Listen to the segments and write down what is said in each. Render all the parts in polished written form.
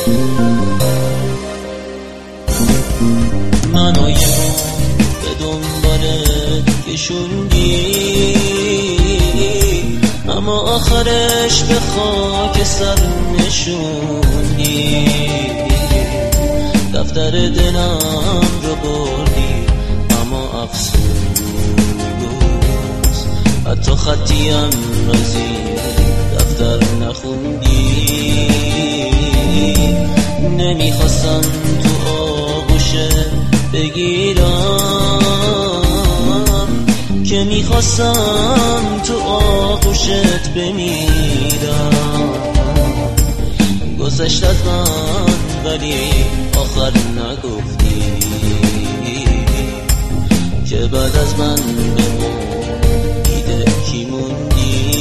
منو یه به دنبالت کشوندی، اما آخرش به خاک سر نشوندی. دفتر دلم رو بردی اما افسوس، حتی خطیم زیر دفتر نخوندی. نمیخواستم تو آغوشت بگیرم که میخواستم تو آغوشت بمیرم. گذشت از من ولی آخر نگفتی که بعد از من به امید کی موندی.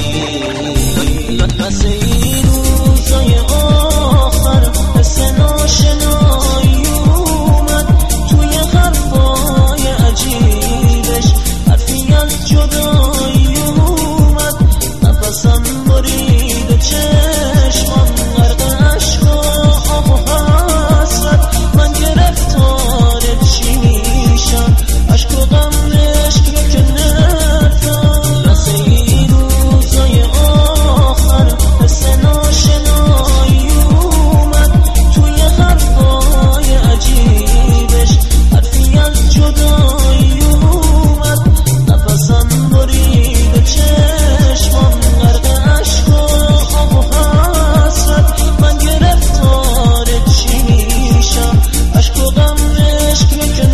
لحظه این روزای آخر حس ناشنایی اومد توی حرفای عجیبش، حرفی از جدایی اومد. نفسم برید و چشمم غرق عشق و آه و حسرت. من گرفتار چی میشم، عشق و غم عشق رو که نفهم. لحظه این روزای آخر حس ناشنایی اومد توی حرفای عجیبش، حرفی از جدایی اومد. نفسم برید و چشمم غرق عشق و آه و حسرت. من گرفتار چی میشم، عشق و غم عشق رو که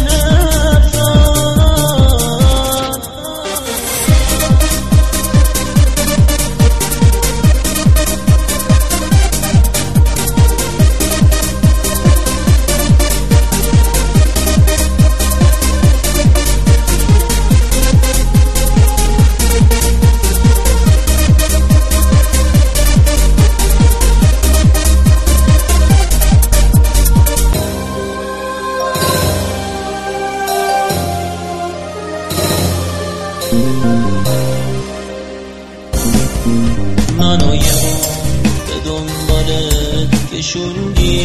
منو یه به دنبالت کشوندی،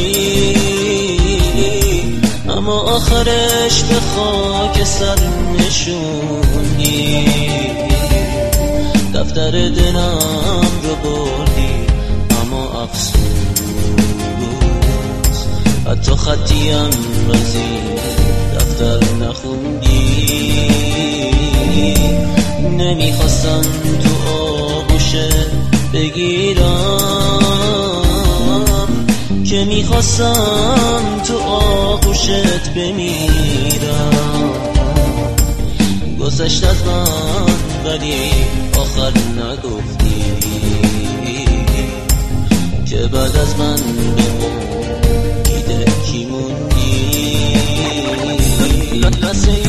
اما آخرش به خاک سر نشوندی. دفتر دلم رو بردی اما افسوس، حتی خطیم زیر دفتر نخوندی. نمیخواستم تو آغوشت بگیرم که میخواستم تو آغوشت بمیرم. گذشت از من ولی آخر نگفتی که بعد از من به امید کی موندی. لحظه